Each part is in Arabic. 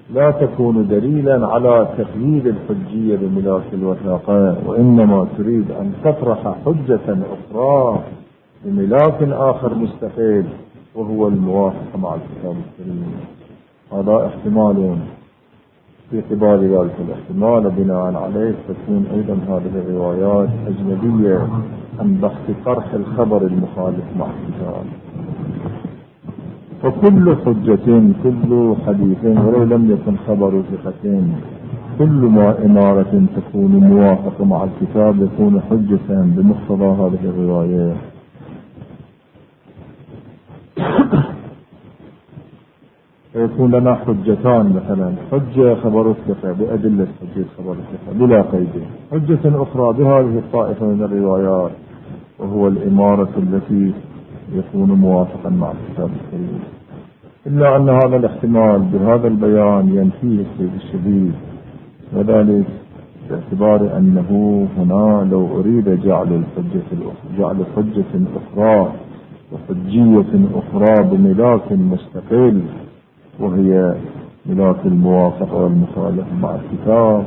لا تكون دليلا على تقييد الحجية بملاك الوثاقة، وإنما تريد أن تطرح حجة أخرى بملاك آخر مستقل وهو الموافقة مع الكتاب الكريم. هذا احتمال. في اعتبار ذلك الاحتمال بناء عليه تكون أيضا هذه الروايات أجنبية عن بحث طرح الخبر المخالف مع الكتاب. فكل حجة، كل حديث ولو لم يكن خبر ثقة، كل ما إمارة تكون موافقة مع الكتاب يكون حجة بمقتضى هذه الرواية. فيكون لنا حجتان، مثلا حجة خبر الثقة بأدلة حجة خبر الثقة بلا قيد، حجة أخرى بهذه الطائفة من الروايات وهو الإمارة التي يكون موافقا مع الكتاب الكريم. إلا أن هذا الاحتمال بهذا البيان ينفيه السيد الشديد، وذلك باعتبار أنه هنا لو أريد جعل حجة أخرى وحجية أخرى بملاك مستقل وهي ملاك الموافقة والمخالفة مع الكتاب،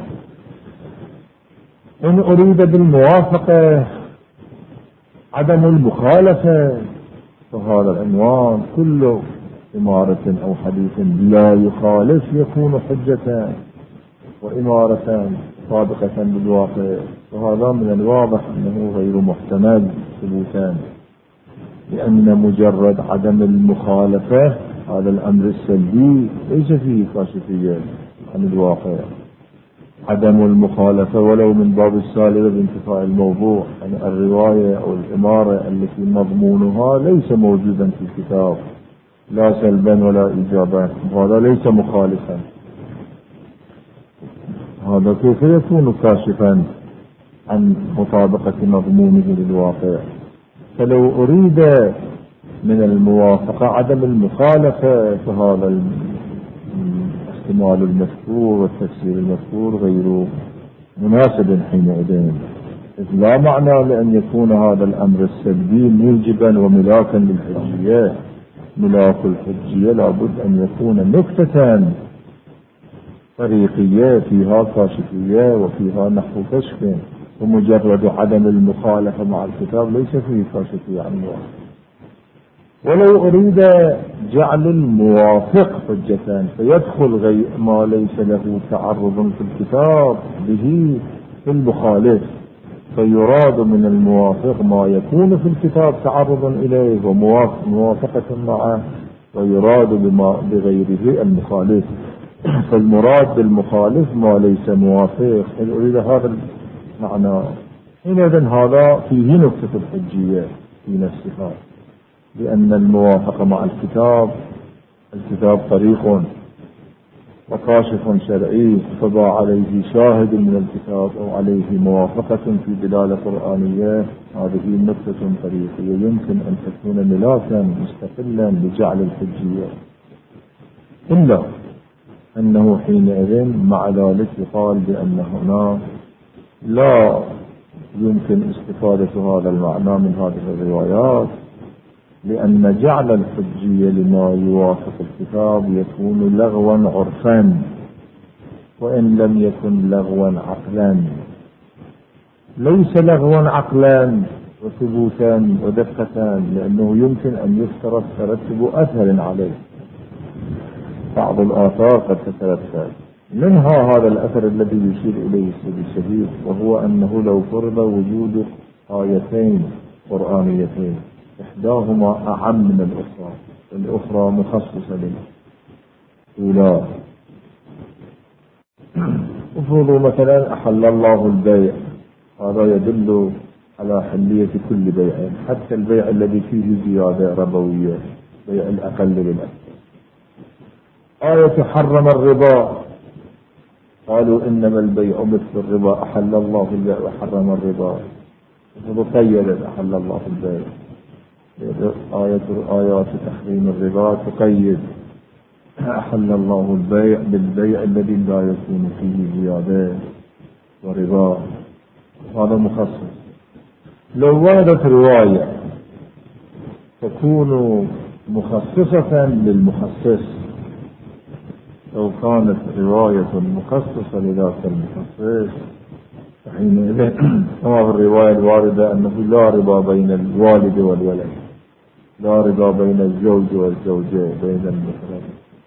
إن أريد بالموافقة عدم المخالفة فهذا العنوان كل إمارة أو حديث لا يخالف يكون حجة وإمارة صادقة بالواقع، وهذا من الواضح أنه غير محتمل ثبوتا، لأن مجرد عدم المخالفة هذا الأمر السلبي ليس فيه كاشفية عن الواقع. عدم المخالفة ولو من باب السالبة بانتفاء الموضوع، يعني الرواية أو الإمارة التي مضمونها ليس موجودا في الكتاب لا سلبا ولا إيجابا، هذا ليس مخالفا، هذا كيف يكون كاشفا عن مطابقة مضمونه للواقع؟ فلو أريد من الموافقة عدم المخالفة فهذا الاحتمال المذكور والتفسير المذكور غير مناسب حينئذ، إذ لا معنى لأن يكون هذا الأمر السلبي موجبا وملاكا للحجية. ملاك الحجية لابد أن يكون نكتة طريقية فيها كاشفية وفيها نحو كشف، ومجرد عدم المخالفة مع الكتاب ليس فيه كاشفية عن الواقع. ولو أريد جعل الموافق حجة فيدخل ما ليس له تعرض في الكتاب به في المخالف، فيراد من الموافق ما يكون في الكتاب تعرض إليه وموافقة معه، ويراد بغيره المخالف، فالمراد بالمخالف ما ليس موافق. إذا أريد هذا المعنى حينئذ هذا فيه نكتة الحجية في نفسها، لأن الموافقة مع الكتاب طريق وكاشف شرعي، فضع عليه شاهد من الكتاب أو عليه موافقة في دلالة قرآنية، هذه نكتة طريقية يمكن أن تكون ملاكا مستقلا لجعل الحجية، إلا أنه حينئذ مع ذلك يقال بأن هنا لا يمكن استفادة هذا المعنى من هذه الروايات، لأن جعل الحجية لما يوافق الكتاب يكون لغوا عرفا وإن لم يكن لغوا عقلا. ليس لغوا عقلا وثبوتا ودقة، لأنه يمكن أن يفترض ترتب أثر عليه، بعض الآثار قد تترتب منها هذا الأثر الذي يشير إليه السيد الشهيد، وهو أنه لو فرض وجود آيتين قرآنيتين إحداهما أعم من الأخرى، الأخرى مخصصة للأولى، افرضوا مثلا أحل الله البيع، هذا يدل على حلية كل بيع، حتى البيع الذي فيه زيادة ربوية، بيع الأقل للأكثر. آية حرم الربا، قالوا إنما البيع مثل الربا، أحل الله البيع وحرم الربا، وقيد أحل الله البيع. آيات تحريم الربا تقيد أحل الله البيع بالبيع الذي لا يكون فيه زيادة وربا، هذا مخصص. لو وردت رواية تكون مخصصة للمخصص لو كانت رواية مخصصة لذاك المخصص حينئذ كما في الرواية الواردة أنه لا ربا بين الوالد والولد، لا ربا بين الزوج والزوجة، بين مثلا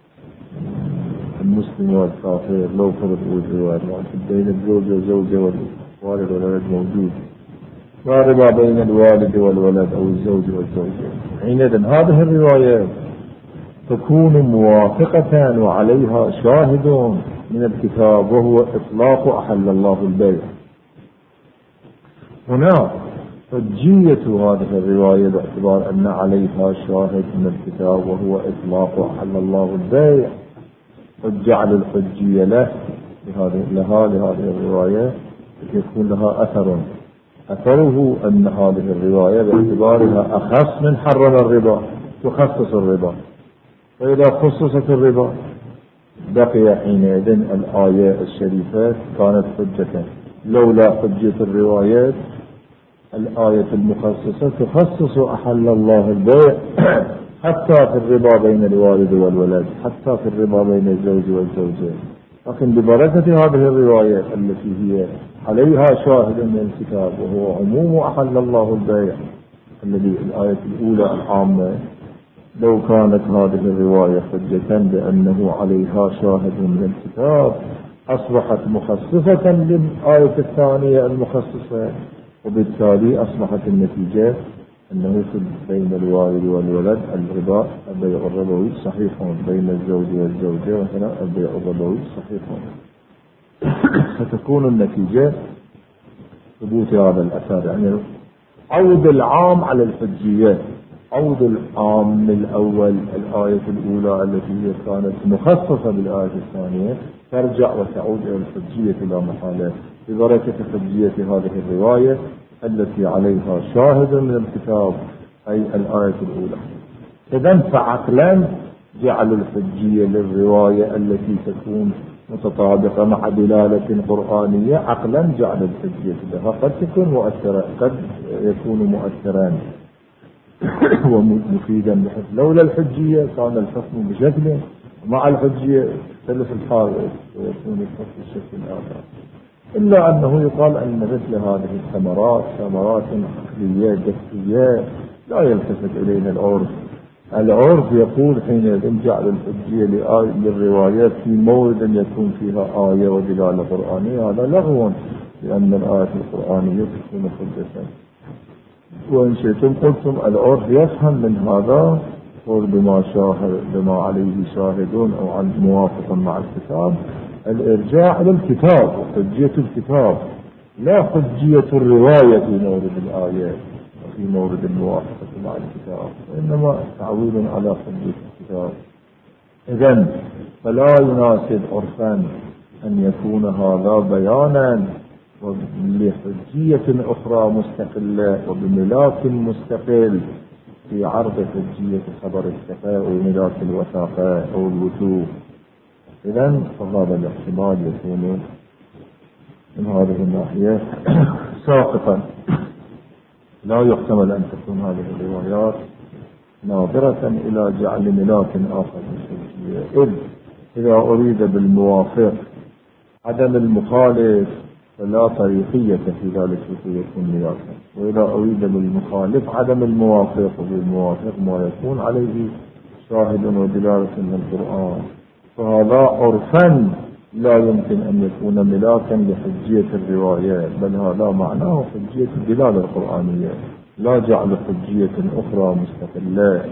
المسلم والكافر، لو فرض الرواية بين الزوج والزوجة والوالد والولد موجود، لا ربا بين الوالد والولد أو الزوج والزوجة. حينئذ هذه الرواية تكون موافقة وعليها شاهد من الكتاب وهو إطلاق أحل الله البيع. هنا حجية هذه الرواية باعتبار أن عليها شاهد من الكتاب وهو إطلاق أحل الله البيع، وجعل الحجية لهذه الرواية يكون لها أثره أن هذه الرواية باعتبارها أخص من حرم الربا تخصص الربا، فإذا خصصت الربا بقي حينئذ الآية الشريفة كانت حجة. لولا حجة الروايات الآية المخصصة تخصص أحل الله البيع حتى في الربا بين الوالد والولد، حتى في الربا بين الزوج والزوجة. لكن ببركة هذه الرواية التي هي عليها شاهد من الكتاب وهو عموم أحل الله البيع الذي الآية الأولى العامة، لو كانت هذه الرواية حجة بأنه عليها شاهد من الكتاب أصبحت مخصصة للآية الثانية المخصصة، وبالتالي أصبحت النتيجة أنه بين الوالد والولد الربا البيع الربوي صحيح، بين الزوج والزوجة مثلا البيع الربوي صحيح، فتكون النتيجة ثبوت هذا الأثر. يعني عود العام على الحجية، عود العام الأول الآية الأولى التي هي كانت مخصصة بالآية الثانية ترجع وتعود إلى الحجية لا محالة ببركة حجية هذه الرواية التي عليها شاهد من الكتاب أي الآية الأولى. إذن فعقلا جعل الحجية للرواية التي تكون متطابقة مع دلالة قرآنية، عقلا جعل الحجية لها قد تكون مؤثرة، قد يكون مؤثرا ومفيدا، بحيث لولا الحجية كان الحكم بشكل، مع الحجية يختلف الحال ويكون الحكم بشكل آخر. إلا أنه يقال أن مثل هذه الثمرات ثمرات عقلية جسدية لا يلتفت إليها العرف. العرف يقول حين جعل الحجية للروايات في مورد يكون فيها آية ودلالة قرآنية، هذا لغو، لأن الآية القرآنية تكون حجة. وإن شئتم قلتم العرف يفهم من هذا بما عليه شاهدون أو عن موافق مع الكتاب الإرجاع للكتاب وحجية الكتاب، لا حجية الرواية في مورد الآيات وفي مورد الموافقة مع الكتاب، وإنما تعويل على حجية الكتاب. إذن فلا يناسب عرفا أن يكون هذا بيانا لحجية أخرى مستقلة وبملاك مستقل في عرض حجية خبر الشفاء وملاك الوثاقة أو الوثوق. إذن فهذا الاحتمال يكون من هذه الناحية ساقطا، لا يحتمل أن تكون هذه الروايات ناظرة إلى جعل ملاك آخر للحجية، إذ إذا أريد بالموافق عدم المخالف فلا طريقية في ذلك يكون ملاكا، وإذا أريد بالمخالف عدم الموافق وبالموافق ما يكون عليه شاهد ودلالة من القرآن، فهذا عرفا لا يمكن أن يكون ملاكا لحجية الرواية، بل هذا معناه حجية الدلالة القرآنية، لا جعل حجية أخرى مستقلة.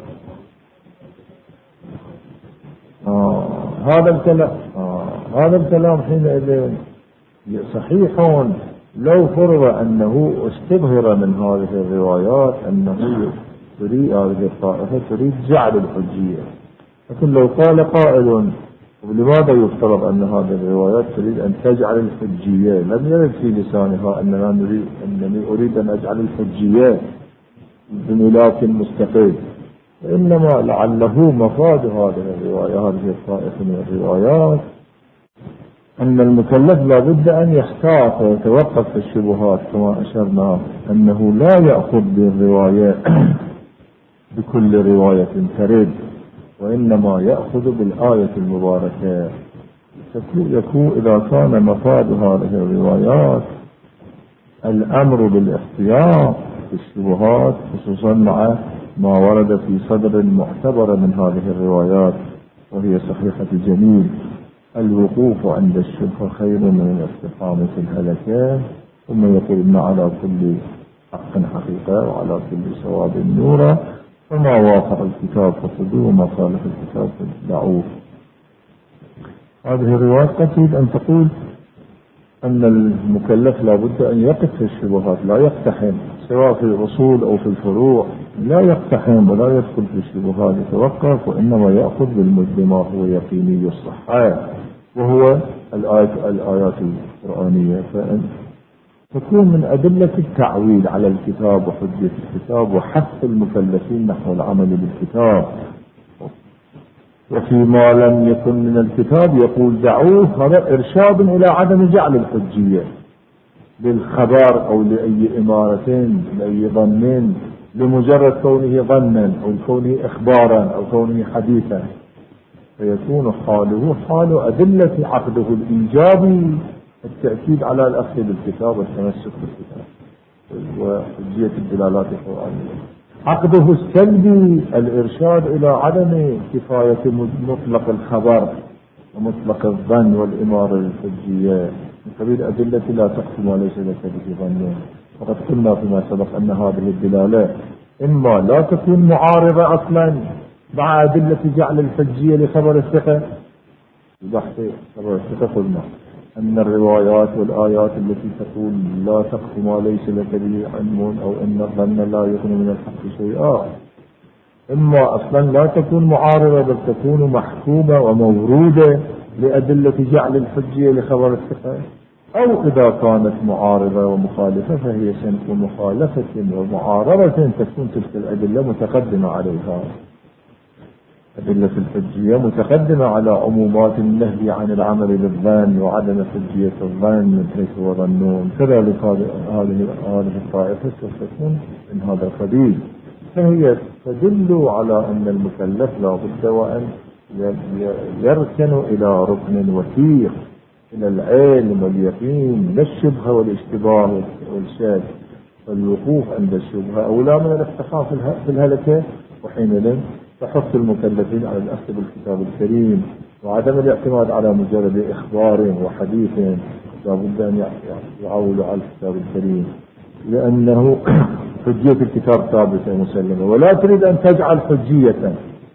هذا الكلام حينئذ صحيح لو فرض أنه استظهر من هذه الروايات أنه تريد هذه الطائفة تريد جعل الحجية. لكن لو قال قائل ولماذا يفترض أن هذه الروايات تريد أن تجعل الحجية، لم يرد في لسانها أنني أريد أن أجعل الحجية بملاك مستقل، إنما لعله مفاد هذه الرواية هذه الطائفة من الروايات أن المكلف لا بد أن يحتاط ويتوقف في الشبهات، كما أشرنا أنه لا يأخذ بالرواية بكل رواية ترد، وإنما يأخذ بالآية المباركة. يكون إذا كان مفاد هذه الروايات الأمر بالاحتياط في الشبهات، خصوصا مع ما ورد في صدر معتبر من هذه الروايات وهي صحيحة الجميل. الوقوف عند الشبهة خير من الاستقامة الهلكة. ثم يقول إن على كل حق حقيقة وعلى كل صواب نورا، فما وافق الكتاب فخذوه وما خالف الكتاب فدعوه. هذه الرواية قد تريد أن تقول أن المكلف لا بد أن يقف في الشبهات، لا يقتحم، سواء في الأصول أو في الفروع، لا يقتحم ولا يدخل في الشبهات، يتوقف وإنما يأخذ بما هو يقيني الصحة وهو الآيات القرآنية. تكون من أدلة التعويل على الكتاب وحجة الكتاب وحث المكلفين نحو العمل بالكتاب. وفيما لم يكن من الكتاب يقول دعوه، هذا إرشاد إلى عدم جعل الحجية للخبر أو لأي إمارة لأي ظن لمجرد كونه ظنا أو كونه إخبارا أو كونه حديثا، فيكون حاله حال أدلة عقده الإيجابي التأكيد على الأخذ بالكتاب والتمسك بالكتاب وحجية الدلالات القرآنية. عقده السلبي الإرشاد إلى عدم كفاية مطلق الخبر ومطلق الظن والإمارة الحجية من قبيل أدلة لا تقف ما ليس لك به ظن. وقد قلنا فيما سبق أن هذه الدلالة إما لا تكون معارضة أصلا مع أدلة جعل الحجية لخبر الثقة. بحث خبر الثقة قلنا أن الروايات والآيات التي تقول لا تقف ما ليس لك به علم أو أن الظن لا يكون من الحق شيئا، إما أصلا لا تكون معارضة بل تكون محكومة وموروده لأدلة جعل الحجية لخبر الثقة، أو إذا كانت معارضة ومخالفة فهي سنة مخالفة ومعارضة تكون تلك الأدلة متقدمة عليها. أدلة الحجية متقدمة على عمومات النهي عن العمل بالظن وعدم حجية الظن من حيث هو ظنون. كذلك هذه الطائفة سوف تكون من هذا القبيل، فهي تدل على أن المكلف لا بد وأن يركن إلى ركن وثيق، إلى العلم واليقين، لا الشبهة والاشتباه والشك. فالوقوف عند الشبهة أولى من الاقتحام في الهلكة، وحينئذ تحث المكلفين على الأخذ بالكتاب الكريم وعدم الاعتماد على مجرد إخبار وحديث، لا بد أن يعولوا على الكتاب الكريم، لأنه حجية الكتاب ثابتة مسلمة، ولا تريد أن تجعل حجية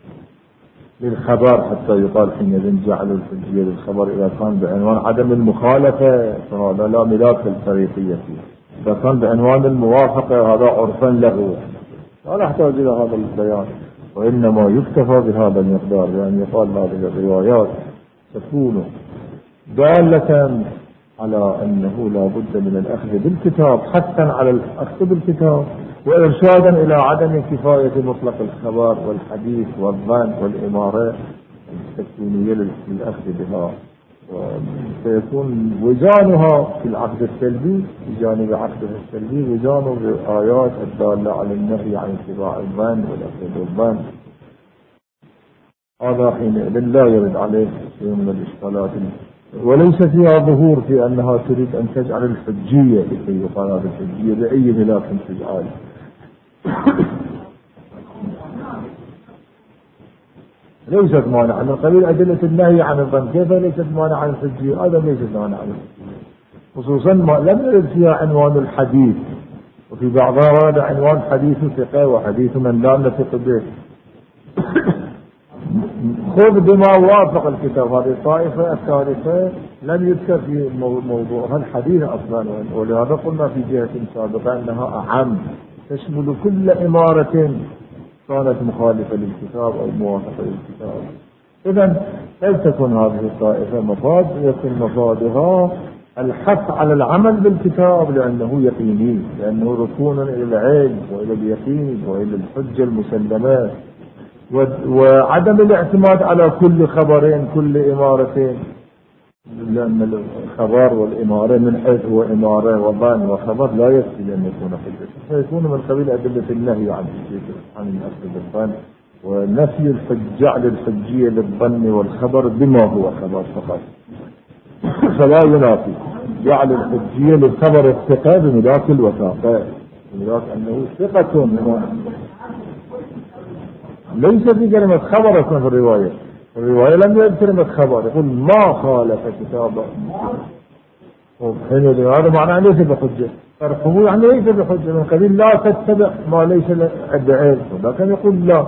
للخبر حتى يقال حينئذ جعلوا الحجية للخبر إذا كان بعنوان عدم المخالفة فهذا لا ملاك للطريقية فيه، إذا كان بعنوان الموافقة هذا عرفا له لا نحتاج إلى هذا البيان، وإنما يكتفى بهذا المقدار، لأن يقال هذه الروايات تكون دالة على أنه لا بد من الأخذ بالكتاب حتى على الأخذ بالكتاب، وإرشادا إلى عدم كفاية مطلق الخبر والحديث والظن والإمارة التكوينية للأخذ بها، وسيكون وزانها في العقد السلبي بجانب عقده السلبي وزانه بالآيات الدالة على النهي عن اتباع الظن والأخذ بالظن. هذا حينئذ لا يرد عليه شيء من الإشكالات، وليس فيها ظهور في أنها تريد أن تجعل الحجية لكي يقال هذه الحجية بأي ملاك تجعل. ليست مانعا من قبيل أدلة النهي عن الظن، كيف ليست مانعا عن الحجية؟ هذا ليست مانعا عن الحجية، خصوصا ما لم يرد فيها عنوان الحديث، وفي بعضها ورد عنوان حديث ثقة وحديث من لا نثق به. خذ بما وافق الكتاب. هذه الطائفة الثالثة لم يذكر في موضوعها الحديث أصلا، ولهذا قلنا في جهة سابقة أنها أعم تشمل كل إمارة كانت مخالفة للكتاب أو موافقة للكتاب. إذن كيف تكون هذه الطائفة مفاد؟ يكون مفادها الحث على العمل بالكتاب لأنه يقيني، لأنه ركون إلى العلم وإلى اليقين وإلى الحجة المسلمة، وعدم الاعتماد على كل خبرين كل إمارتين، لأن الخبر والإمارة من حيث هو إمارة وظن وخبر لا يكفي أن يكون حجة، فيكون من قبيل أدلة النهي عن الأخذ بالظن ونفي جعل الحجية للظن والخبر بما هو خبر فقط، فلا ينافي جعل الحجية للخبر الثقة بملاك الوثاقة، بملاك أنه ثقة. ليس في كلمة خبر أصلا في الرواية لم يذكر كلمة خبر، يقول ما خالف كتابه، هذا معناه ليس بحجة، فرقه يعني ليس بحجة، من قبيل لا تتبع ما ليس لك، لكن يقول لا،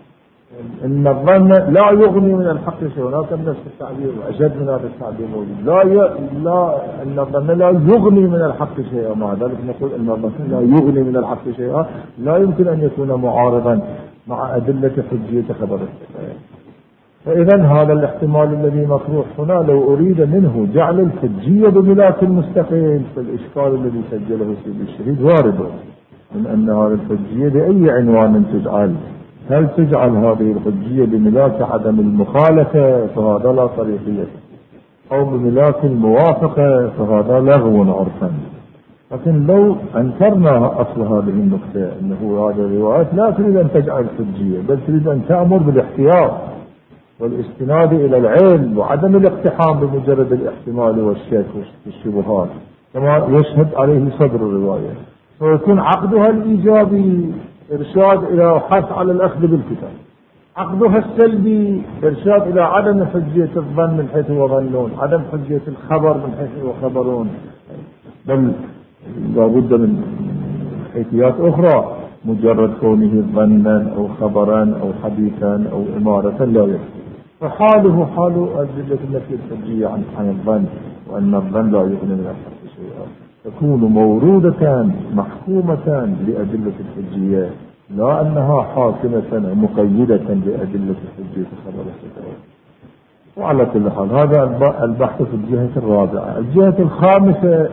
إن الظن لا يغني من الحق شيء، هناك نفس التعبير أشد من هذا التعبير موجود، لا إن الظن لا يغني من الحق شيئا، مع ذلك نقول إن الظن لا يغني من الحق شيئا لا يمكن أن يكون معارضا مع أدلة حجية خبر الثقة. فإذا هذا الاحتمال الذي مطروح هنا لو أريد منه جعل الحجية بملاك المستقيم، فالإشكال الذي سجله سيد الشهيد وارد من أن هذه الحجية بأي عنوان تجعل، هل تجعل هذه الحجية بملاك عدم المخالفة فهذا لا صريحية، أو بملاك الموافقة فهذا لغو عرفا. لكن لو أنكرنا أصل هذه النقطة أنه هذه الروايات لا تريد أن تجعل الحجية، بل تريد أن تأمر بالاحتياط والاستناد إلى العلم وعدم الاقتحام بمجرد الاحتمال والشك والشبهات كما يشهد عليه صدر الرواية، فيكون عقدها الإيجابي إرشاد إلى حث على الأخذ بالكتاب، عقدها السلبي إرشاد إلى عدم حجية الظن من حيث هو ظنون، عدم حجية الخبر من حيث هو خبرون، بل لابد من حيثيات أخرى، مجرد كونه ظنا أو خبرا أو حديثا أو إمارة لا يكفي. فحاله حال أدلة النفي الحجية عن الظن، وأن الظن لا يغني من الحق شيئا، تكون موروده محكومة لأدلة الحجية، لا أنها حاكمة مقيدة بأدلة الحجية خبر الثقة. وعلى كل حال هذا البحث في الجهة الرابعة. الجهة الخامسة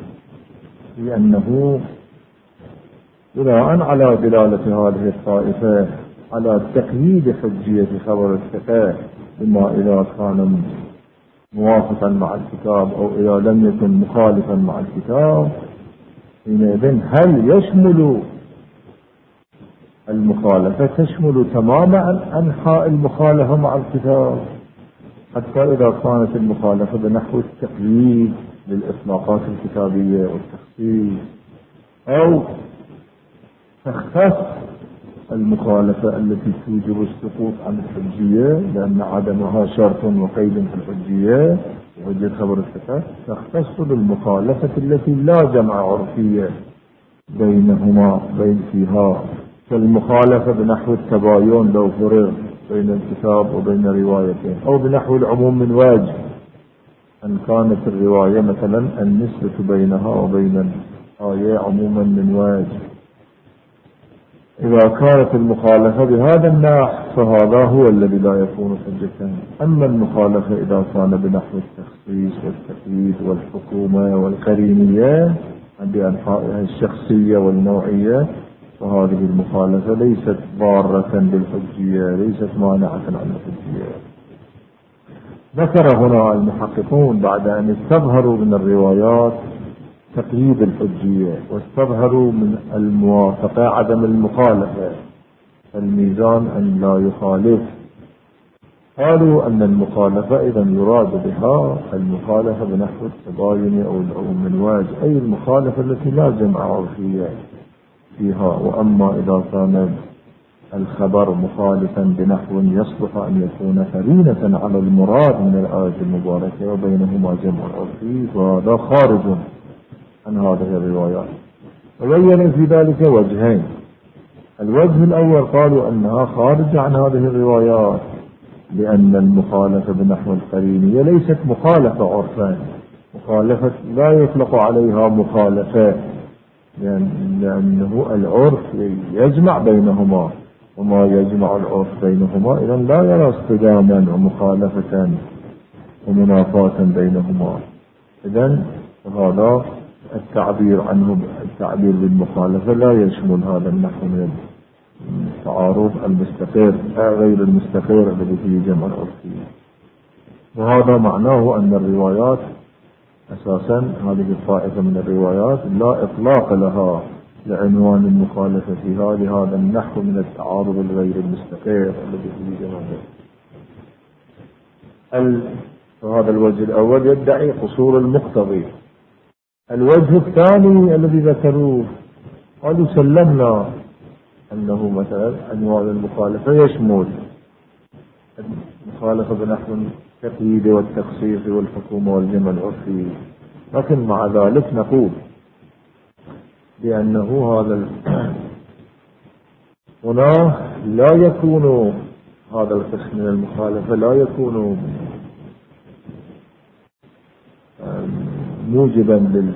هي أنه بناء على دلالة هذه الطائفة على تقييد حجية خبر الثقة بما إذا كان موافقا مع الكتاب أو إذا لم يكن مخالفا مع الكتاب، حينئذ هل يشمل المخالفة تشمل تمام أنحاء المخالفة مع الكتاب، حتى إذا كانت المخالفة بنحو التقييد للإطلاقات الكتابية والتخصيص، أو تختص المخالفة التي توجب السقوط عن الحجية لأن عدمها شرط وقيد في الحجية وحجية خبر الثقة، تختص بالمخالفة التي لا جمع عرفية بينهما فيها، كالمخالفة بنحو التباين لو فرض بين الكتاب وبين روايته، أو بنحو العموم من وجه، أن كانت الرواية مثلا النسبة بينها وبين الآية عموما من وجه. إذا كانت المخالفة بهذا النحو فهذا هو الذي لا يكون حجة. أما المخالفة إذا كان بنحو التخصيص والتقييد والحكومة والقرينية بأنحائها الشخصية والنوعية، فهذه المخالفة ليست ضارة بالحجية، ليست مانعة عن الحجية. ذكر هنا المحققون بعد أن استظهروا من الروايات تقييد الحجية واستظهروا من الموافقة عدم المخالفة، الميزان أن لا يخالف، قالوا أن المخالفة إذا يراد بها المخالفة بنحو التباين أو العموم من وجه، أي المخالفة التي لا جمع عرفية فيها. وأما إذا كان الخبر مخالفا بنحو يصلح أن يكون قرينة على المراد من الآية المباركة وبينهما جمع عرفي، فهذا خارج عن هذه الروايات. وبين في ذلك وجهين. الوجه الأول قالوا أنها خارجة عن هذه الروايات لأن المخالفة بنحو القرينية ليست مخالفة عرفا، مخالفة لا يطلق عليها مخالفة، لأنه العرف يجمع بينهما، وما يجمع العرف بينهما إذن لا يرى اصطداما ومخالفة ومنافاة بينهما. إذن هذا التعبير عنه التعبير بالمخالفة لا يشمل هذا النحو من التعارض المستقر غير المستقر الذي فيه جمع العرفي. وهذا معناه أن الروايات أساسا هذه الطائفة من الروايات لا إطلاق لها لعنوان المخالفة في هذا النحو من التعارض الغير المستقر الذي في جماله. هذا الوجه الأول يدعي قصور المقتضي. الوجه الثاني الذي ذكروه قالوا سلمنا أنه مثلا عنوان المخالفة يشمل المخالفة بنحو التقييد والتخصيص والحكومة والجمع العرفي، لكن مع ذلك نقول بأنه هنا لا يكون هذا القسم من المخالفة لا يكون موجبا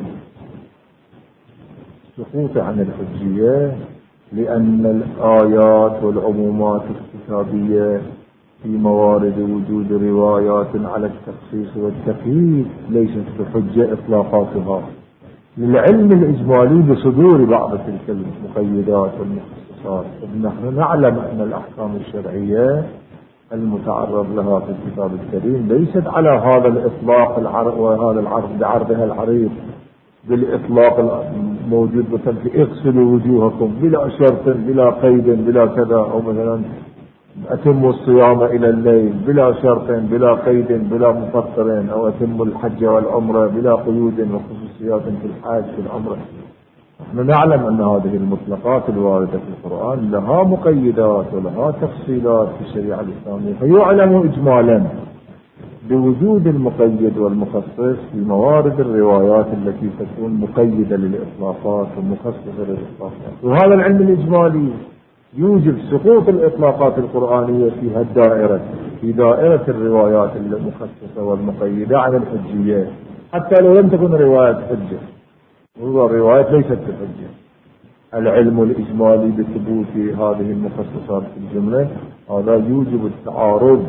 للسقوط عن الحجية، لأن الآيات والعمومات الكتابية في موارد وجود روايات على التخصيص والتقييد ليست بحجة إطلاقاتها للعلم الإجمالي بصدور بعض تلك المقيدات والمخصصات. نحن نعلم أن الأحكام الشرعية المتعرض لها في الكتاب الكريم ليست على هذا الإطلاق وهذا العرض بعرضها العريض بالإطلاق الموجود مثلا في اغسلوا وجوهكم بلا شرط بلا قيد بلا كذا، أو مثلا أتموا الصيام إلى الليل بلا شرط بلا قيد بلا مفطر، أو أتموا الحج والعمرة بلا قيود وخصوصيات في الحج في العمرة. نحن نعلم أن هذه المطلقات الواردة في القرآن لها مقيدات ولها تفصيلات في الشريعة الإسلامية، فيعلم إجمالا بوجود المقيد والمخصص في موارد الروايات التي تكون مقيدة للإطلاقات ومخصصة للإطلاقات. وهذا العلم الإجمالي يوجب سقوط الإطلاقات القرآنية في الدائرة، في دائرة الروايات المخصصة والمقيدة عن الحجية، حتى لو لم تكن رواية حجة. الروايات ليست بحجة. العلم الإجمالي بثبوت هذه المخصصات في الجملة هذا يوجب التعارض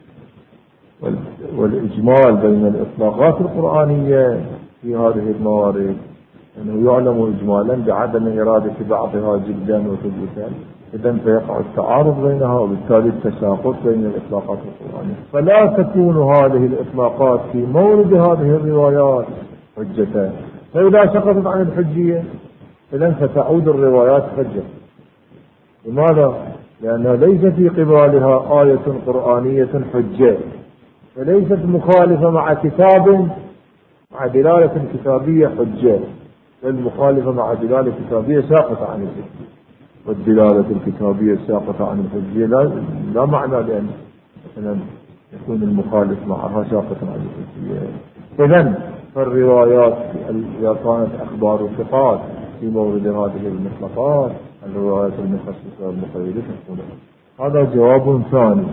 والإجمال بين الإطلاقات القرآنية في هذه الموارد، أنه يعلم إجمالا بعدم إرادة بعضها جدا وثبوتا، إذن فيقع التعارض بينها وبالتالي التساقط بين الإطلاقات القرآنية، فلا تكون هذه الإطلاقات في مورد هذه الروايات حجة. فإذا سقطت عن الحجية إذن ستعود الروايات حجة. لماذا؟ لأنها ليس في قبالها آية قرآنية حجة، فليست مخالفة مع كتاب مع دلالة كتابية حجة، المخالفة مع دلالة كتابية ساقطة عن الحجية، والدلالة الكتابية الساقطة عن الحجية لا معنى لأن مثلا يكون المخالف معها ساقطا عن الحجية. إذن فالروايات إذا كانت أخبار ثقات في مورد هذه المطلقات الروايات المخصصة والمقيدة تكون. هذا جواب ثاني.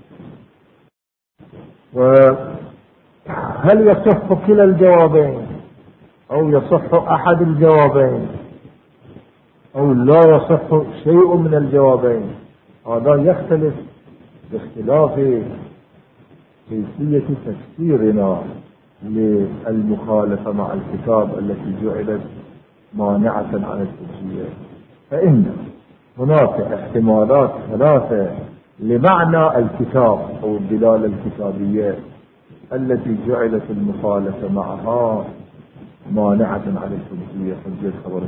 وهل يصح كلا الجوابين أو يصح أحد الجوابين أو لا يصح شيء من الجوابين؟ هذا يختلف باختلاف كيفية تفسيرنا للمخالفة مع الكتاب التي جعلت مانعة عن الحجية. فإن هناك احتمالات ثلاثة لمعنى الكتاب أو الدلالة الكتابية التي جعلت المخالفة معها مانعة عن الحجية، حجية خبر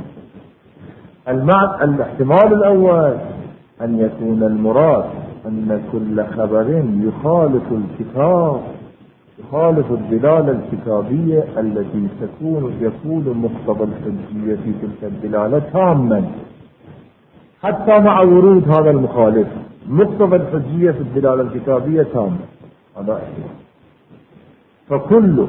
الاحتمال الأول أن يكون المراد أن كل خبر يخالف الكتاب يخالف الدلالة الكتابية التي يكون مقتضى الحجية في تلك الدلالة تاما، حتى مع ورود هذا المخالف مقتضى الحجية في الدلالة الكتابية تاما. هذا احتمال. فكل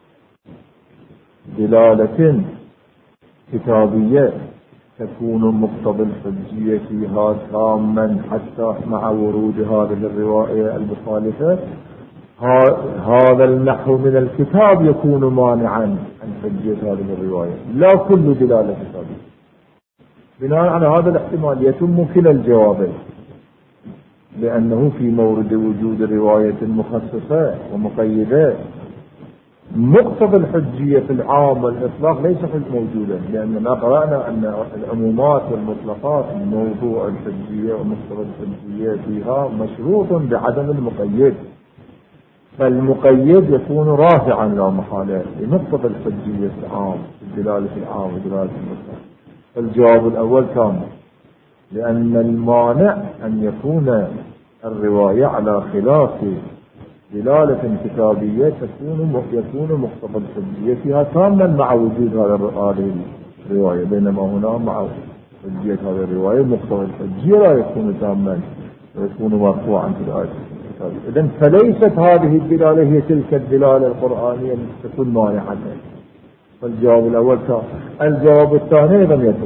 دلالة كتابية تكون مقتضى الحجية فيها تاما حتى مع ورود هذه الرواية المخالفة، هذا النحو من الكتاب يكون مانعا عن حجية هذه الرواية، لا كل دلالة كتابية. بناء على هذا الاحتمال يتم كلا الجوابين، لأنه في مورد وجود رواية مخصصة ومقيدة مقتضى الحجية في العام والإطلاق ليس موجودا، لأننا قرأنا أن العمومات والمطلقات موضوع الحجية ومقتضى الحجية فيها مشروط بعدم المقيد، فالمقيد يكون رافعا لا محالة لمقتضى الحجية في العام، في الدلالة العام ودلالة المطلق. الجواب الأول تام، لأن المانع أن يكون الرواية على خلاف دلالة كتابية يكون مقتضى الحجية فيها تاما مع وجود هذه الرواية، بينما هنا مع حجية هذه الرواية مقتضى الحجية لا يكون تاما ويكون مرفوعا في الآية الكتابية. إذن فليست هذه الدلالة هي تلك الدلالة القرآنية التي تكون مانعة. فالجواب الأول تام. الجواب الثاني أيضا يدل،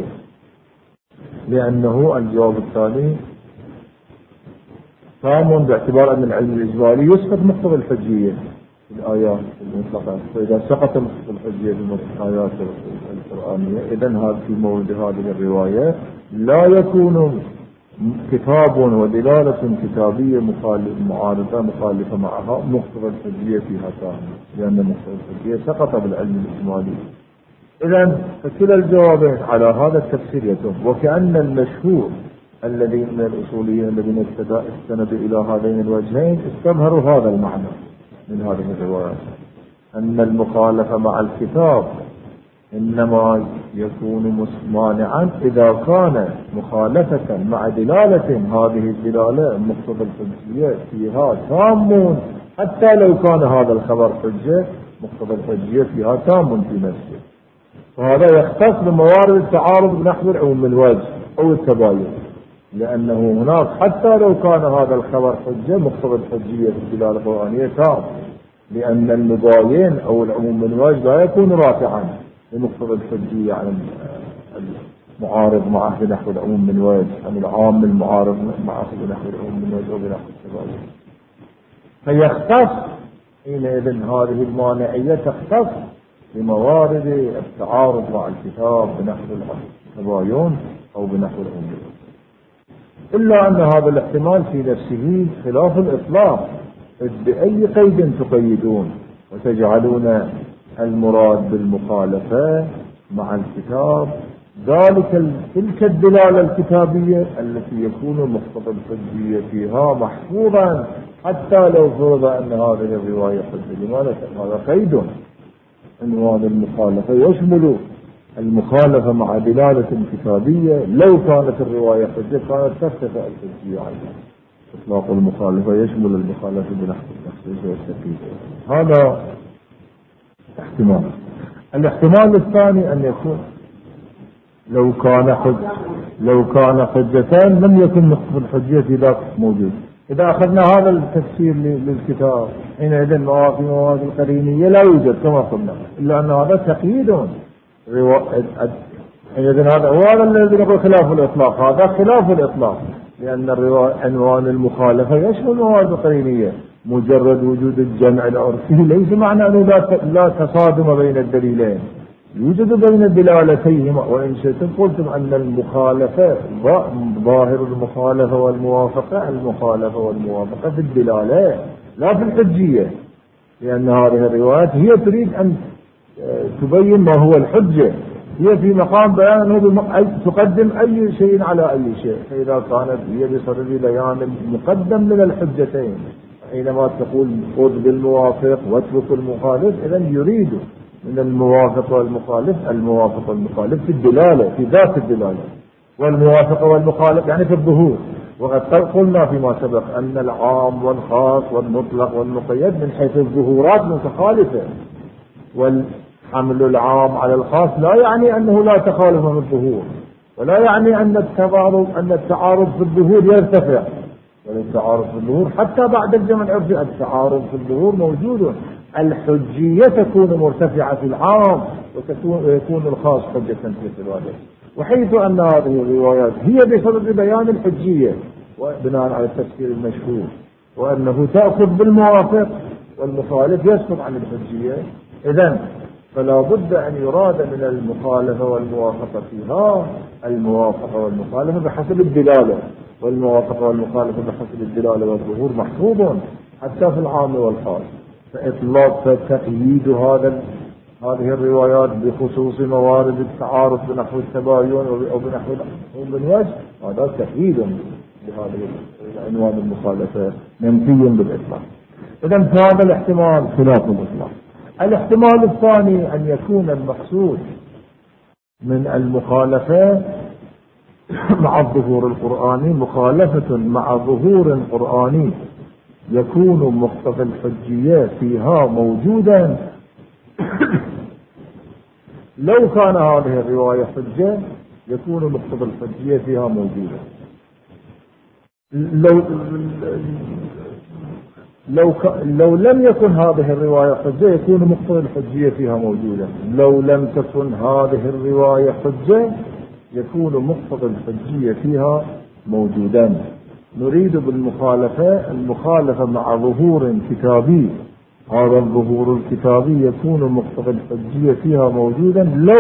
لأنه الجواب الثاني تام باعتبار أن العلم الإجمالي يسقط مقتضى الحجية في الآيات المطلقة، فإذا سقط مقتضى الحجية في الآيات القرآنية إذن هذا في مورد هذه الرواية لا يكون كتاب ودلالة كتابية معارضة مخالفة معها مقتضى الحجية فيها تام، لأن مقتضى الحجية سقط بالعلم الإجمالي. إذن فكلا الجوابين على هذا التفسير يتم. وكأن المشهور الذي من الأصوليين الذين استندوا إلى هذين الوجهين استظهروا هذا المعنى من هذه الروايات، أن المخالفة مع الكتاب إنما يكون مانعا إذا كان مخالفة مع دلالة هذه الدلالة مقتضى الحجية فيها تام، حتى لو كان هذا الخبر حجة مقتضى الحجية فيها تام في نفسه. وهذا يختص بموارد التعارض بنحو العموم الوجه أو التباين، لأنه هناك حتى لو كان هذا الخبر حجة مقتضى الحجية في الدلالة القرآنية تام، لأن المباين أو العموم الوجه لا يكون رافعا لمقتضى الحجية على المعارض معه بنحو العموم الوجه، يعني العام المعارض معه بنحو العموم الوجه أو بنحو التباين. فيختص حينئذ هذه المانعية تختص بموارد التعارض مع الكتاب بنحو التباين أو بنحو العموم الوجه. إلا أن هذا الاحتمال في نفسه خلاف الإطلاق، بأي قيد تقيدون وتجعلون المراد بالمخالفة مع الكتاب تلك الدلالة الكتابية التي يكون مقتضى الحجية فيها محفوظا حتى لو فرض أن هذه الرواية حجة. لماذا؟ هذا قيد. عنوان المخالفة يشمل المخالفة مع دلالة كتابية، لو كانت الرواية حجة كانت ترتفع الحجية عنها. إطلاق المخالفة يشمل المخالفة بنحو التخصيص والتقييد. هذا احتمال. الاحتمال الثاني أن يكون لو كان حجتان لم يكن مقتضى الحجية في ذاك موجود. إذا أخذنا هذا التفسير للكتاب حينئذ مواد القرينية لا يوجد كما قلنا، إلا أن هذا تقييد. حينئذ هذا الذي نقول خلاف الإطلاق، هذا خلاف الإطلاق، لأن عنوان المخالفة يشمل مواد القرينية. مجرد وجود الجمع العرفي ليس معنى أنه لا تصادم بين الدليلين، يوجد بين الدلالتيهما. وإن شئتم قلتم أن المخالفة ظاهر المخالفة والموافقة، المخالفة والموافقة في الدلالة لا في الحجية، لأن هذه الروايات هي تريد أن تبين ما هو الحجة، هي في مقام بيان أنه تقدم أي شيء على أي شيء. فإذا كانت هي بصدد بيان المقدم من الحجتين، حينما تقول خذ بالموافق واترك المخالف، إذن يريد من الموافق والمخالف الموافق والمخالف في الدلالة، في ذات الدلالة، والموافق والمخالف يعني في الظهور. وقد قلنا فيما سبق أن العام والخاص والمطلق والمقيد من حيث الظهورات متخالفة، والحمل العام على الخاص لا يعني أنه لا تخالف من الظهور، ولا يعني أن التعارض في الظهور يرتفع، والتعارض في الظهور حتى بعد الجمع العرفي التعارض في الظهور موجود. الحجية تكون مرتفعة في العام ويكون الخاص حجة في الواجب. وحيث أن هذه الروايات هي بصدد بيان الحجية وبناء على التفسير المشهور، وأنه تأخذ بالموافق والمخالف يسقط عن الحجية، إذن فلا بد أن يراد من المخالفة والموافقة فيها الموافقة والمخالفة بحسب الدلالة، والموافقة والمخالفة بحسب الدلالة والظهور محفوظ حتى في العام والخاص. فإطلاق تقييد هذه الروايات بخصوص موارد التعارض بنحو التباين أو بنحو الوجه، هذا تقييد لهذه العنوان المخالفة منفي بالإطلاق. إذن هذا الاحتمال خلاف الإطلاق. الاحتمال الثاني أن يكون المقصود من المخالفة مع الظهور القرآني مخالفة مع ظهور قرآني يكون مقتضى الحجية فيها موجودا. لو كان هذه الرواية حجة يكون مقتضى الحجية فيها موجودا. لو لم يكن هذه الرواية حجة يكون مقتضى الحجية فيها موجودا. لو لم تكن هذه الرواية حجة يكون مقتضى الحجية فيها موجودا. نريد بالمخالفة المخالفة مع ظهور كتابي، هذا الظهور الكتابي يكون مقتضى الحجية فيها موجودا.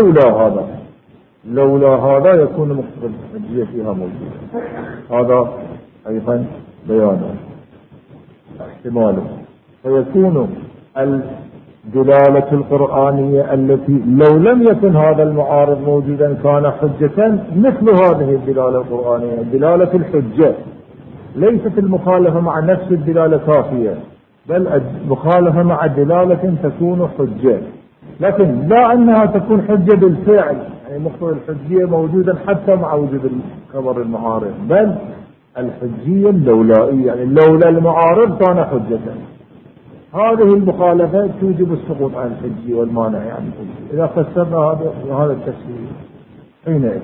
لولا هذا يكون مقتضى الحجية فيها موجودا. هذا أيضا بيانه احتماله. فيكون الدلالة القرآنية التي لو لم يكن هذا المعارض موجودا كان حجة مثل هذه الدلالة القرآنية. دلالة الحجة ليست المخالفة مع نفس الدلالة كافية، بل المخالفة مع دلالة تكون حجة، لكن لا أنها تكون حجة بالفعل، يعني مقتضى الحجية موجودا حتى مع وجود الخبر المعارض، بل الحجية اللولائية، يعني لولا المعارض كان حجة. هذه المخالفة توجب السقوط عن الحجية والمانع عن يعني الحجية. إذا فسرنا هذا التفسير حينئذ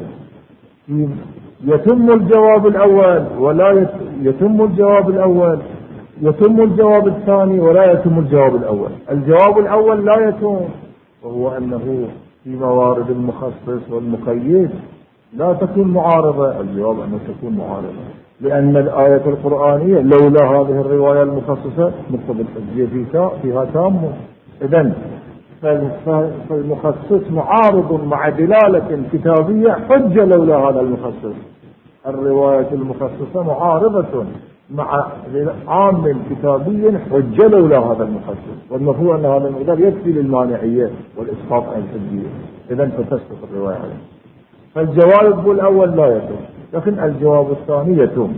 يتم الجواب الأول ولا يتم الجواب الأول، يتم الجواب الثاني ولا يتم الجواب الأول. الجواب الأول لا يتم، وهو أنه في موارد المخصص والمقيد لا تكون معارضة. الجواب أنه تكون معارضة، لأن الآية القرآنية لولا هذه الرواية المخصصة مقتضى الحجية فيها تامة. إذن فالمخصص معارض مع دلالة كتابية حجة لولا هذا المخصص. الرواية المخصصة معارضة مع عام كتابي حجة لولا هذا المخصص، والمفروض أن هذا المقدار يكفي للمانعية والإسقاط عن الحجية. إذن فتسقط الرواية عليه. فالجواب الأول لا يتم، لكن الجواب الثاني يتم.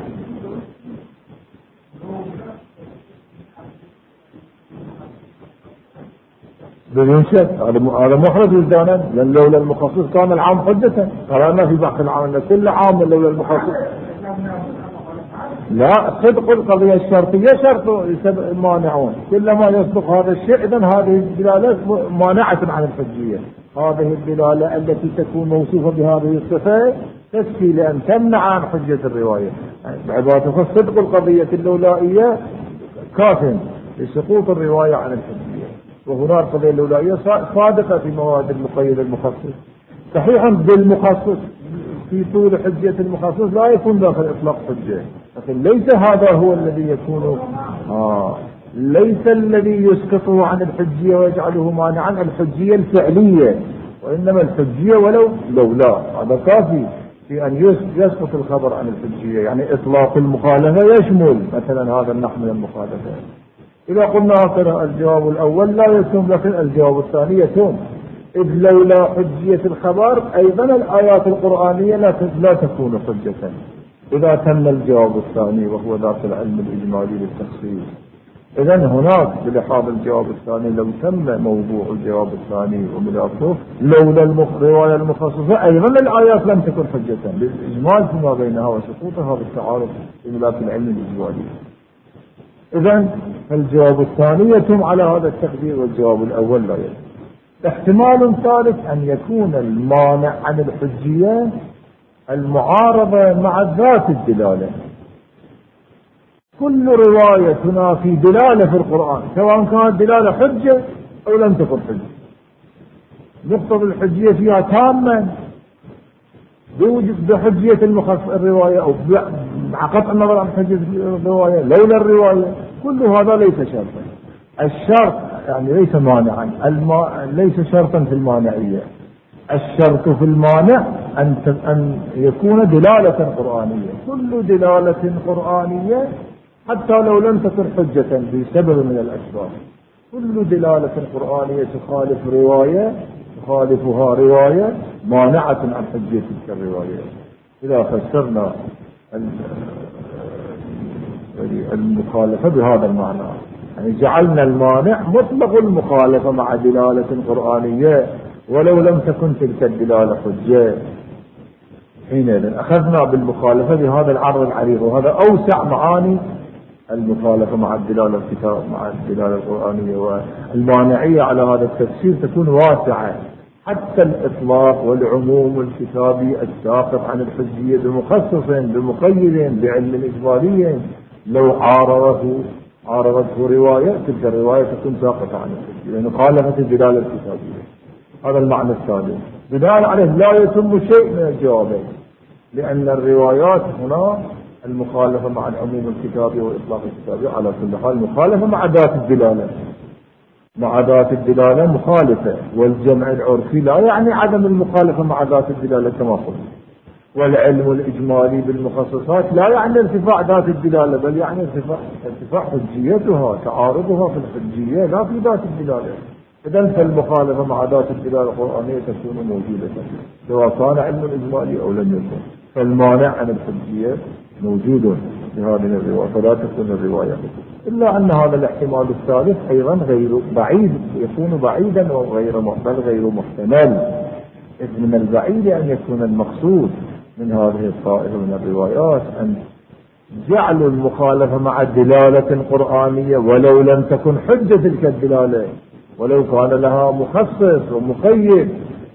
بدون شك هذا محرز وجدانا، لأن لولا المخصص كان العام حجة. قرأنا في بحث العام أن كل عام لولا المخصص. لا، صدق القضية الشرطية شرط مانعون. كلما يصدق هذا الشيء إذن هذه الدلالات مانعة عن الحجية. هذه الدلالة التي تكون موصوفة بهذه الصفة تكفي لأن تمنع عن حجة الرواية. بعبارة صدق القضية اللولائية كاف لسقوط الرواية عن الحجية. وهنا القضية اللولائية صادقة في مواد المقيد المخصص. صحيحا بالمخصص في طول حجة المخصص لا يكون داخل إطلاق حجة، لكن ليس هذا هو الذي يكون ليس الذي يسقطه عن الحجية ويجعله مانعا الحجية الفعلية، وإنما الحجية لولا هذا كافي في أن يسقط الخبر عن الحجية. يعني إطلاق المخالفة يشمل مثلا هذا النحو من المخالفة. إذا قلنا هكذا الجواب الأول لا يتم، لكن الجواب الثاني يتم، إذ لولا حجية الخبر أيضا الآيات القرآنية لا تكون حجة. إذا تم الجواب الثاني وهو ذات العلم الإجمالي للتخصيص، إذن هناك بلحاظ الجواب الثاني لو تم موضوع الجواب الثاني وملاكه لولا الرواية المخصصة أيضا الآيات لم تكن حجة للإجمال فيما بينها وسقوطها بالتعارض بملاك العلم الإجمالي. إذن الجواب الثاني يتم على هذا التقدير والجواب الأول لا يتم. احتمال ثالث أن يكون المانع عن الحجية المعارضة مع ذات الدلالة. كل رواية تنافي دلالة في القرآن سواء كانت دلالة حجة أو لم تكن حجة، مقتضى الحجية فيها تاما بوجود بحجية الرواية أو مع قطع النظر عن حجية الرواية لولا الرواية. كل هذا ليس شرطا. الشرط يعني ليس مانعا، ليس شرطا في المانعية. الشرط في المانع أن يكون دلالة قرآنية. كل دلالة قرآنية حتى لو لم تكن حجة بسبب من الأسباب، كل دلالة قرآنية تخالفها رواية مانعة عن حجية تلك الرواية. إذا فسرنا المخالفة بهذا المعنى يعني جعلنا المانع مطلق المخالفة مع دلالة قرآنية ولو لم تكن تلك الدلالة حجة. حينئذ أخذنا بالمخالفة بهذا العرض العريض، وهذا أوسع معاني المخالفة مع الدلالة الكتاب مع الدلالة القرآنية، والمانعية على هذا التفسير تكون واسعة، حتى الإطلاق والعموم الكتابي الساقط عن الحجية بمخصص بمقيد بعلم إجمالي لو عارضته رواية، تلك الرواية تكون ساقطة عن الحجية لأنه خالفت الدلالة الكتابية. هذا المعنى الثالث. بناء عليه لا يتم شيء من الجوابين، لأن الروايات هنا المخالفة مع العموم الكتابي والإطلاق الكتابي على كل حال مخالفة مع ذات الدلالة، مع ذات الدلالة مخالفة، والجمع العرفي لا يعني عدم المخالفة مع ذات الدلالة كما قلت، والعلم الإجمالي بالمخصصات لا يعني ارتفاع ذات الدلالة، بل يعني ارتفاع حجيتها، تعارضها في الحجية لا في ذات الدلالة. إذن فالمخالفة مع ذات الدلالة القرآنية تكون موجودة سواء كان علم الإجمالي أو لم يكن، فالمانع عن الحجية موجود في هذه الرواية، فلا تكون الرواية، إلا أن هذا الاحتمال الثالث أيضا غير بعيد، يكون بعيدا بل غير محتمل، إذ من البعيد أن يكون المقصود من هذه الطائفة من الروايات أن جعل المخالفة مع الدلالة القرآنية ولو لم تكن حجة تلك الدلالة، ولو كان لها مخصص ومقيد،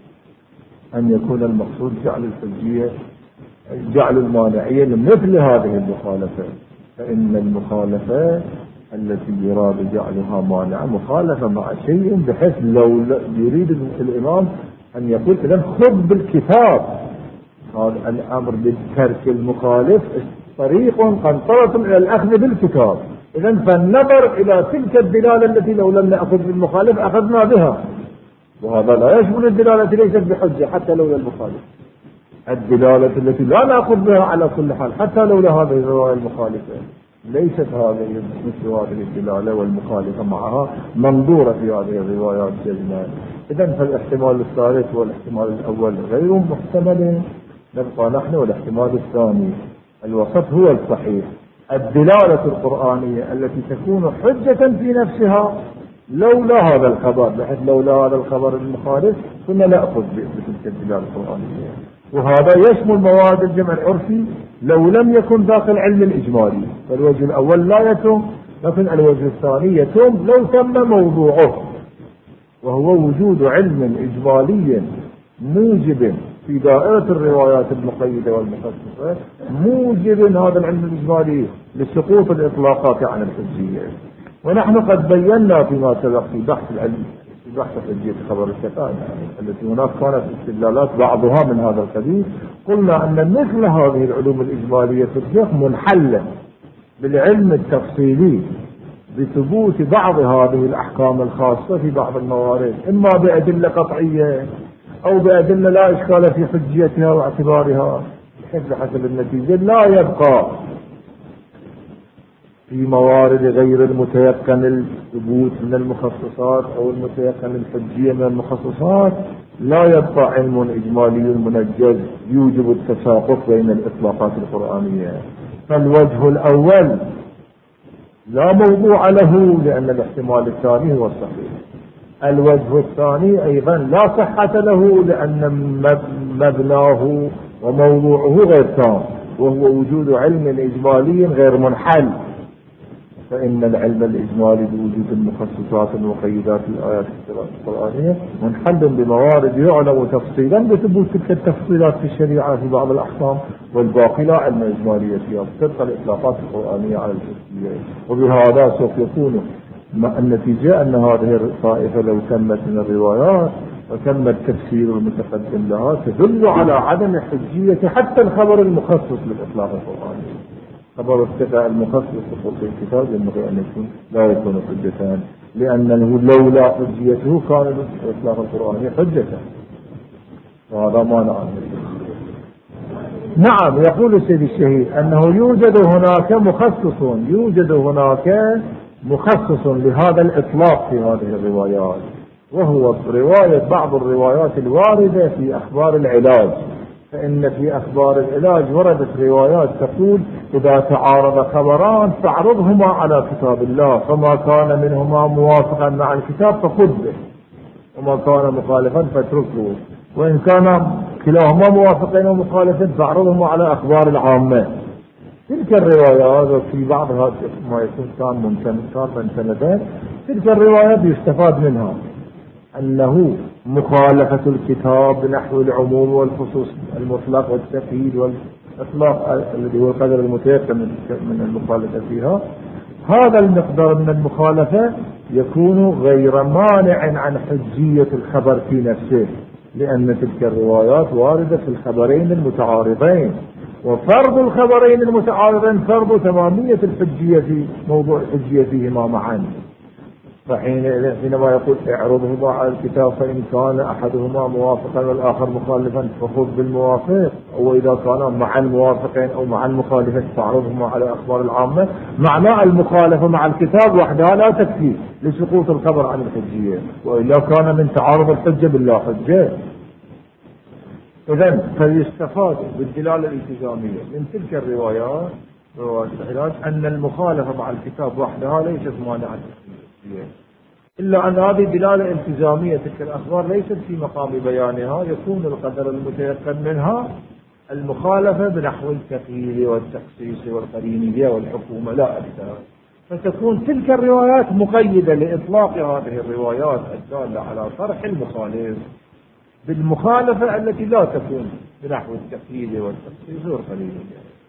أن يكون المقصود جعل الحجية جعل المانعية لمثل هذه المخالفة. فإن المخالفة التي يراد جعلها مانعة مخالفة مع شيء بحيث لو يريد الإمام أن يقول إذن خذ بالكتاب، هذا الأمر بالترك المخالف طريق قنطرة إلى الأخذ بالكتاب. إذن فالنظر إلى تلك الدلالة التي لو لم نأخذ بالمخالف أخذنا بها، وهذا لا يشمل الدلالة ليست بحجة حتى لو المخالف، الدلالة التي لا نأخذ بها على كل حال حتى لو لهذه الرواية المخالفة ليست هذه مثل هذه الدلالة والمخالفة معها منظورة في هذه الروايات جزما. إذن فالاحتمال الثالث والاحتمال الأول غير محتمل، نبقى نحن والاحتمال الثاني الوسط هو الصحيح، الدلالة القرآنية التي تكون حجة في نفسها لولا هذا الخبر، بحيث لولا هذا الخبر المخالف كنا نأخذ بتلك الدلالة القرآنية، وهذا يشمل مواد الجمع العرفي لو لم يكن داخل علم الإجمالي، فالوجه الأول لا يتم، لكن الوجه الثاني يتم لو تم موضوعه، وهو وجود علم إجمالي موجب في دائرة الروايات المقيدة والمخصصة، موجب هذا العلم الإجمالي لسقوط الإطلاقات عن الحجية. ونحن قد بينا فيما سبق في بحث العلم في بحث حجية خبر الكفاءة التي هناك كانت استدلالات بعضها من هذا القبيل، قلنا أن مثل هذه العلوم الإجمالية في الفقه منحلة بالعلم التفصيلي بثبوت بعض هذه الأحكام الخاصة في بعض الموارد، إما بأدلة قطعية أو بأدلة لا إشكال في حجيتها واعتبارها، بحيث حسب النتيجة لا يبقى في موارد غير المتيقن الثبوت من المخصصات أو المتيقن الحجية من المخصصات، لا يبقى علم إجمالي منجز يوجب التساقط بين الإطلاقات القرآنية. فالوجه الأول لا موضوع له لأن الاحتمال الثاني هو الصحيح، الوجه الثاني أيضا لا صحة له لأن مبناه وموضوعه غير تام، وهو وجود علم إجمالي غير منحل، فإن العلم الإجمالي بوجود المخصصات المقيدات الآيات القرآنية منحل بموارد يعلم تفصيلا بثبوت تلك التفصيلات في الشريعة في بعض الأحكام، والباقي لا علم إجمالية فيها تبقى الإطلاقات القرآنية على الحجية. وبهذا سوف يكون النتيجة أن هذه الطائفة لو تمت من الروايات وتم التفسير المتقدم لها تدل على عدم حجية حتى الخبر المخصص للإطلاق القرآني. خبر الثقة المخصص في الكتاب ينبغي أن يكون لا يكون حجة، لأنه لولا حجيته كان الإطلاق القرآني حجة، وهذا ما نعلم. نعم، يقول السيد الشهيد أنه يوجد هناك مخصص لهذا الإطلاق في هذه الروايات، وهو بعض الروايات الواردة في أخبار العلاج، فإن في أخبار العلاج وردت روايات تقول إذا تعارض خبران فاعرضهما على كتاب الله، فما كان منهما موافقا مع الكتاب فخذ به، وما كان مخالفا فاتركه، وإن كان كلاهما موافقين ومخالفين فاعرضهما على أخبار العامة. تلك الروايات وفي بعضها ما يكون كان من سندين، تلك الروايات يستفاد منها أنه مخالفة الكتاب بنحو العموم والخصوص المطلق والتقييد والإطلاق الذي هو القدر المتيقن من المخالفة فيها، هذا المقدار من المخالفة يكون غير مانع عن حجية الخبر في نفسه، لأن تلك الروايات واردة في الخبرين المتعارضين، وفرض الخبرين المتعارضين فرض تمامية الحجية في موضوع الحجية فيهما معا. حينما يقول اعرضهما على الكتاب فإن كان أحدهما موافقا والآخر مخالفا فخذ بالموافق، وإذا كانا مع الموافقين أو مع المخالفين فاعرضهما على أخبار العامة، معنى المخالفة مع الكتاب وحدها لا تكفي لسقوط الخبر عن الحجية، وإلا كان من تعارض الحجة باللا حجة. إذن فيستفاد بالدلالة الالتزامية من تلك الروايات أن المخالفة مع الكتاب وحدها ليست مانعة، إلا أن هذه دلالة التزامية. تلك الأخبار ليست في مقام بيانها، يكون القدر المتيقن منها المخالفة بنحو التقييد والتخصيص والقرينية والحكومة لا أكثر، فتكون تلك الروايات مقيدة لإطلاق هذه الروايات الدالة على طرح المخالف بالمخالفة التي لا تكون بنحو التقييد والتخصيص والقرينية.